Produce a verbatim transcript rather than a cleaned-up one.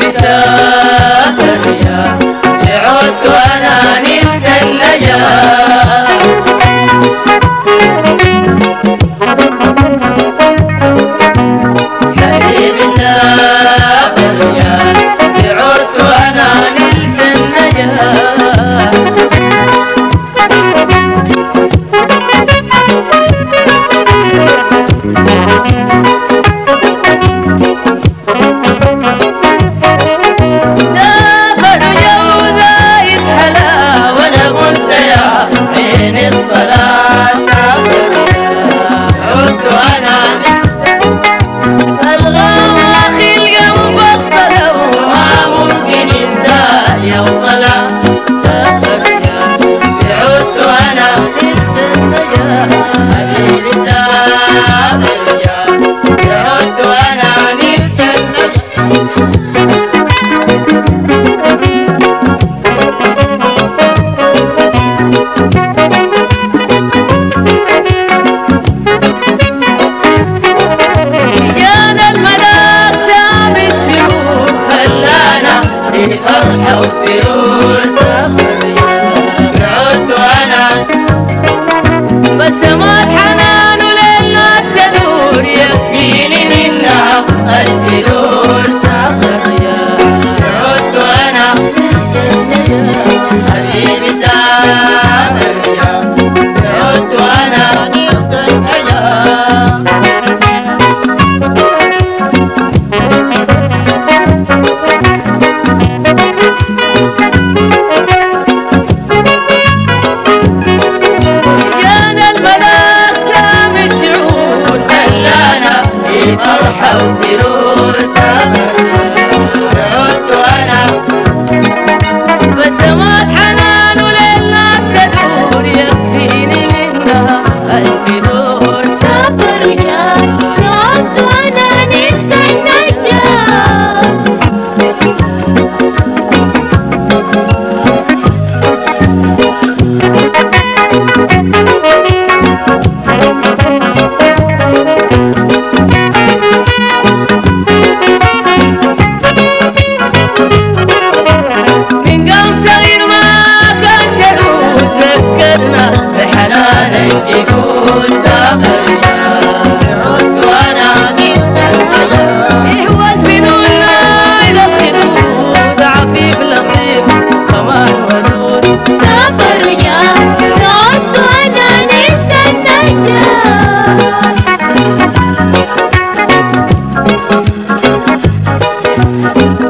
حبيبي سافر يا عدت وانا نلت النجاة. حبيبي سافر يا عدت وانا نلت النجاة. الصلاة سافر عدت وانا الغوا خلقة مفصلة وما ممكن انسان يوصلها. سافر عدت وانا حبيبي سافر عدت وانا نلت فرحة وسرور. سافر عدت وانا بسمات حنان وللناس نور يكفيني منها ألف دور. سافر عدت وانا حبيبي سافر عدت وانا نلت النجاة. فرحة وسرور. سافر عدت وانا بسمات حنان وللناس دور يكفيني منها ألف دور. سافر عدت وانا نلت النجاة. الجنود سافر عدت وانا نلت النجاة. هو الفنون نايل الخدود عفيف لطيف كمان ودود. سافر عدت وانا نلت النجاة.